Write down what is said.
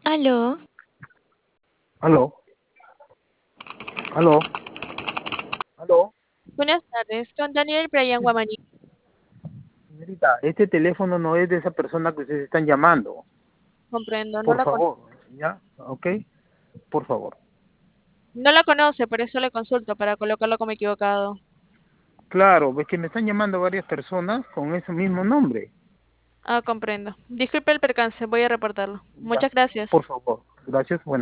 Aló, Aló, aló, aló. buenas tardes, con Daniel Brian Guamaní. Señorita, este teléfono no es de esa persona que ustedes están llamando. Comprendo, Por favor, ¿ya? ¿Ok? Por favor. no la conoce, por eso le consulto, para colocarlo como equivocado. Claro, ves que me están llamando varias personas con ese mismo nombre. Ah, comprendo. Disculpe el percance, voy a reportarlo. Ya, Muchas gracias. por favor. Gracias. Buenas